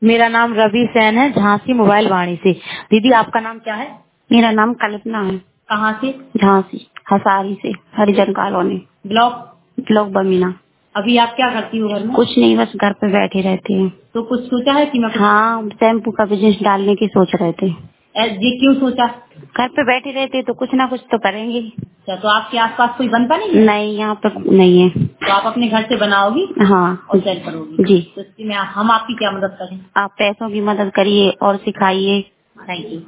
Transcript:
मेरा नाम रवि सेन है, झांसी मोबाइल वाणी से। दीदी आपका नाम क्या है? मेरा नाम कल्पना है। कहाँ से? झांसी हसारी से, हरिजन कॉलोनी, ब्लॉक बमीना। अभी आप क्या करती हो घर में? कुछ नहीं, बस घर पे बैठे रहते हैं। तो कुछ सोचा है कि मैं हाँ, शैम्पू का बिजनेस डालने की सोच रहे थे। ये क्यों सोचा? घर पे बैठे रहते तो कुछ ना कुछ तो करेंगे। अच्छा, तो आपके आसपास कोई बनता नहीं है? नहीं, यहाँ पे नहीं है। तो आप अपने घर से बनाओगी? हाँ और सेल करोगी? जी। तो इसमें हम आपकी क्या मदद करें? आप पैसों की मदद करिए और सिखाइए। Thank you.